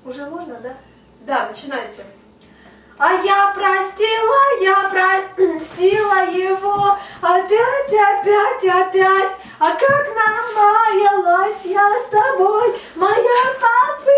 Уже можно, да? Да, начинайте. А я простила его, опять, а как намаялась я с тобой, моя папа.